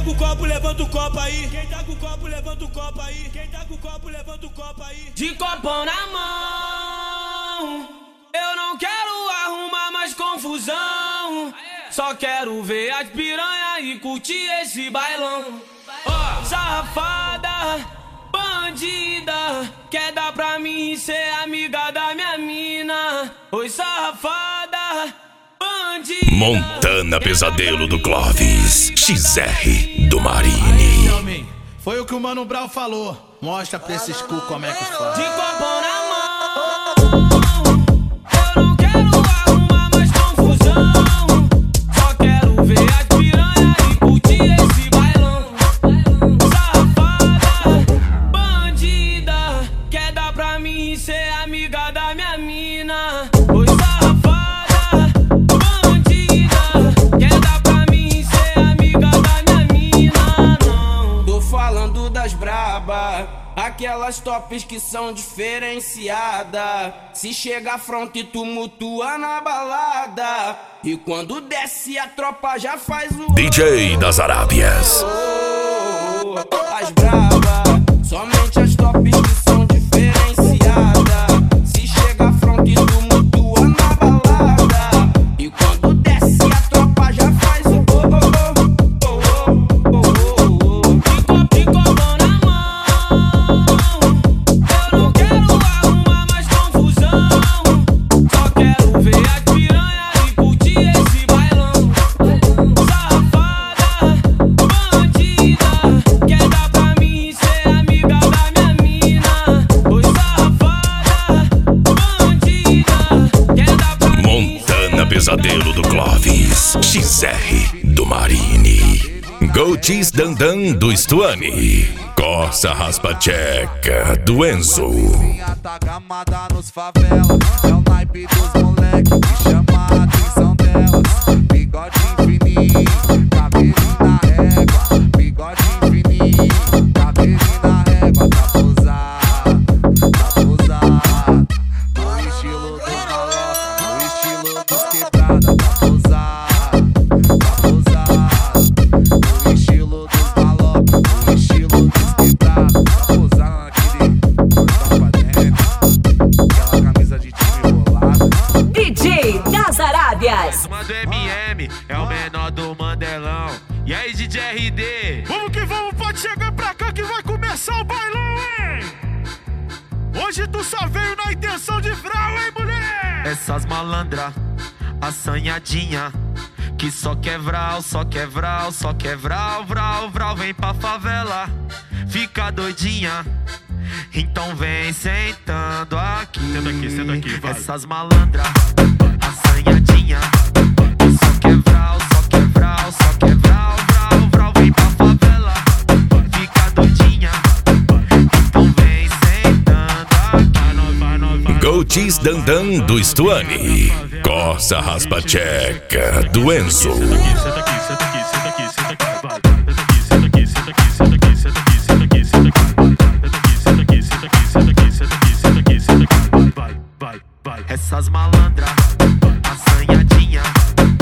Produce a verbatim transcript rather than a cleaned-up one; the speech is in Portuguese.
com o copo, levanta o copo aí. Quem tá com o copo, levanta o copo aí. Quem tá com o copo, levanta o copo aí. De copão na mão, eu não quero arrumar mais confusão. Só quero ver as piranha e curtir esse bailão. Oh, safada, bandida, quer dar pra mim ser amiga da minha mina. Oi, safada, bandida. Montana Pesadelo do Clóvis, X R do Marini. Foi o que o Mano Brown falou. Mostra pra esses cu como é que faz. De copão na mão, eu não quero arrumar mais confusão. Só quero ver as piranha e curtir esse bailão. Safada, bandida, quer dar pra mim ser amiga da minha mina. Oi, safada, bandida, quer dar pra mim ser amiga da minha mina. Não, tô falando das braba, aquelas tops que são diferenciadas. Se chega front e tumultua na balada, e quando desce a tropa já faz o D J das Arábias. oh, oh, oh. As braba, somente as tops que são diferenciadas. Se chega front e tumultua na balada, e quando desce a tropa já faz o oh, oh, oh, oh, oh, oh, oh. De copo, de copão na mão, eu não quero arrumar mais confusão. Só quero ver as piranha e curtir esse bailão. Safada, bandida, quer dar pra mim ser amiga da minha mina. Oi, safada, bandida, quer dar pra mim ser Montana Pesadelo do Clóvis, X R do Marini. Gotis Dandan do Stuani. Corsa Raspa Tcheca do Enzo. Tá gamada nos favelas, é o naipe dos moleque que chama a atenção delas. Bigode fininho, cabelo na régua. Bigode fininho, cabelo na régua. Tá posado, tá posado. No estilo dos maloca, no estilo dos quebrada. Tá posado, tá posado. No estilo dos maloca, no estilo dos quebrada. Tá posado naquele portão pra dentro, aquela camisa de time bolada. D J das Arábias. Manda o M M, é o menor do Mandelão. E aí, D J R D? Vamos que vamos, pode chegar pra cá que vai começar o bailão, hein? Hoje tu só veio na intenção de vral, hein, mulher? Essas malandra, assanhadinha, que só quer vral, só quer vral, só quer vral, vral, vral. Vem pra favela, fica doidinha, então vem sentando aqui. Senta aqui, senta aqui, vai. Essas malandra, assanhadinha, que só quer vral, só quer vral, só quer vral, vral, vral. Vem pra favela, fica doidinha, então vem sentando aqui. Gotis Dandan do Stuani. Corsa Raspa Tcheca do Enzo. Senta aqui, senta aqui, senta aqui, senta aqui, vai. Senta aqui, senta aqui, senta aqui, senta aqui, senta aqui, senta aqui, senta aqui, senta aqui, senta aqui, senta aqui, senta aqui, senta aqui, vai, vai, vai. Essas malandra, assanhadinha,